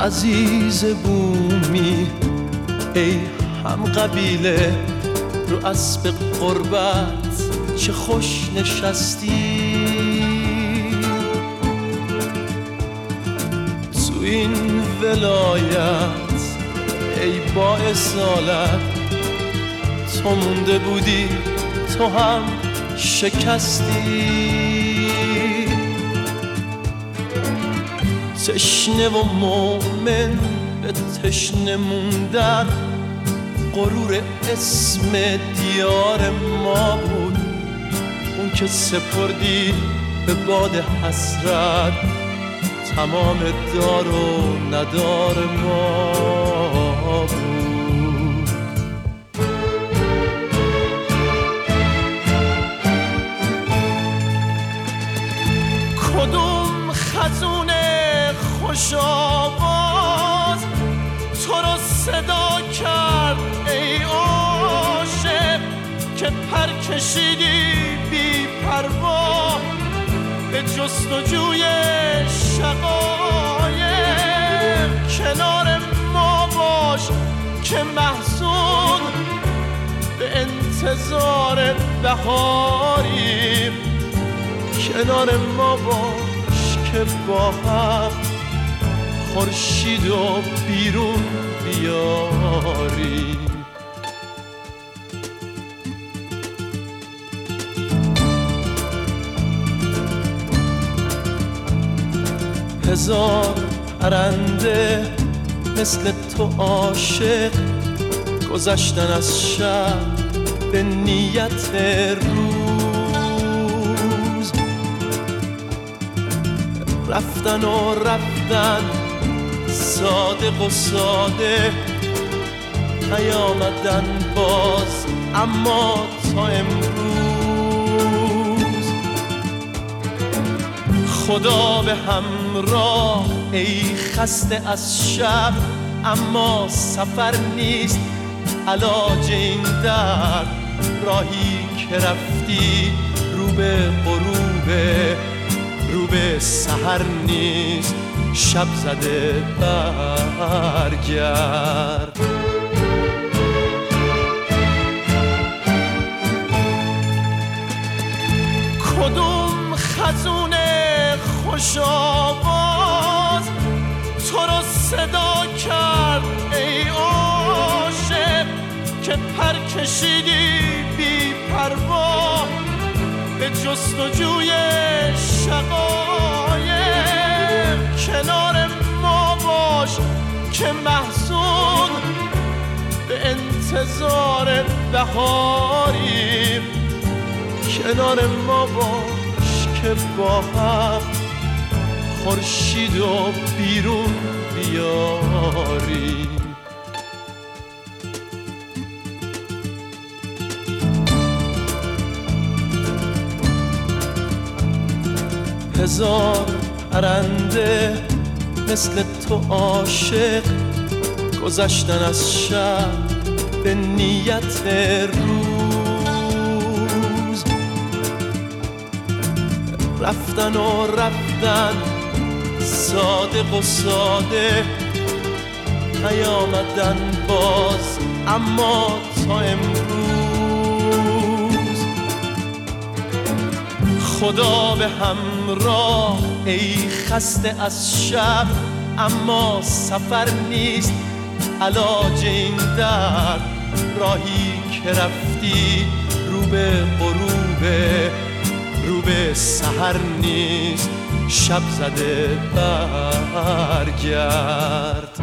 عزیز بومی ای هم قبیله رو اسب قربت چه خوش نشستی تو این ولایت ای با اصالت تو مونده بودی تو هم شکستی تشنه و مومن به تشنه موندن غرور اسم دیار ما بود اون که سپردی به باد حسرت تمام دار و ندار ما بود کدوم خزون خوش آواز تو رو صدا کرد ای عاشق که پر کشیدی بی پروا به جستجوی شقایق کنار ما باش که محزون به انتظار بهاریم کنار ما باش که با هم خورشید و بیرون بیاریم هزار پرنده مثل تو عاشق گذشتن از شب به نیت روز رفتن و رفتن صادق و ساده نیامدن باز اما تا امروز خدا به همراه ای خسته از شب اما سفر نیست علاج این درد راهی که رفتی رو به غروبه رو به سحر نیست شب زده برگرد کدوم خزون خوش آواز تو رو صدا کرد ای عاشق که پر کشیدی بی پروا به جستجوی شقایق کنار ما باش که محزون به انتظار بهاریم کنار ما باش که با هم خورشید و بیرون بیاریم هزار پرنده مثل تو عاشق گذشتن از شب به نیت روز رفتن و رفتن صادق و ساده نیامدن باز اما تا امروز خدا به همراه ای خسته از شب اما سفر نیست علاج این درد راهی که رفتی رو به غروبه رو به سحر نیست شب زده برگرد